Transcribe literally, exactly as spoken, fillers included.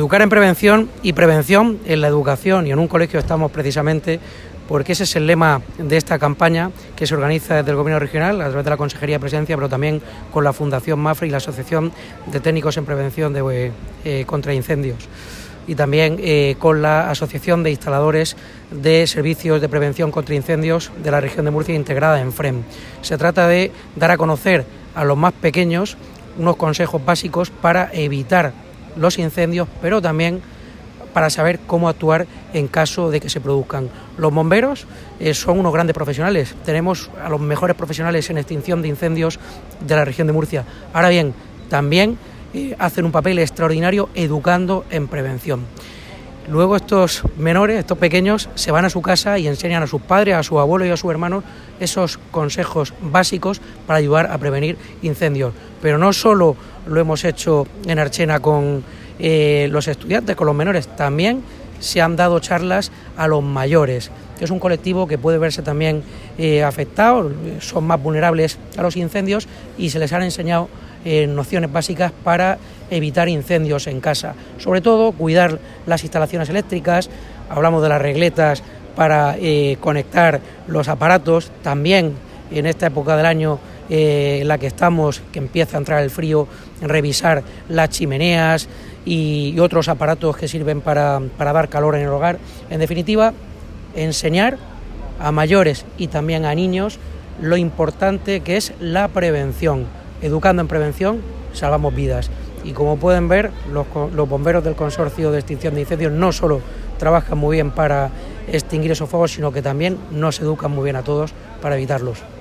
Educar en prevención y prevención en la educación, y en un colegio estamos precisamente porque ese es el lema de esta campaña que se organiza desde el Gobierno regional a través de la Consejería de Presidencia, pero también con la Fundación MAFRE y la Asociación de Técnicos en Prevención de, eh, contra Incendios, y también eh, con la Asociación de Instaladores de Servicios de Prevención contra Incendios de la región de Murcia, integrada en FREM. Se trata de dar a conocer a los más pequeños unos consejos básicos para evitar los incendios, pero también para saber cómo actuar en caso de que se produzcan. Los bomberos eh, son unos grandes profesionales, tenemos a los mejores profesionales en extinción de incendios de la región de Murcia. Ahora bien, también eh, hacen un papel extraordinario educando en prevención. Luego estos menores, estos pequeños, se van a su casa y enseñan a sus padres, a sus abuelos y a sus hermanos esos consejos básicos para ayudar a prevenir incendios. Pero no solo lo hemos hecho en Archena con eh, los estudiantes, con los menores, también se han dado charlas a los mayores, que es un colectivo que puede verse también eh, afectado, son más vulnerables a los incendios, y se les han enseñado eh, nociones básicas para evitar incendios en casa, sobre todo cuidar las instalaciones eléctricas. Hablamos de las regletas para eh, conectar los aparatos, también en esta época del año eh, en la que estamos, que empieza a entrar el frío, revisar las chimeneas y, y otros aparatos que sirven para, para dar calor en el hogar. En definitiva, enseñar a mayores y también a niños lo importante que es la prevención. Educando en prevención salvamos vidas. Y como pueden ver, los, los bomberos del Consorcio de Extinción de Incendios no solo trabajan muy bien para extinguir esos fuegos, sino que también nos educan muy bien a todos para evitarlos.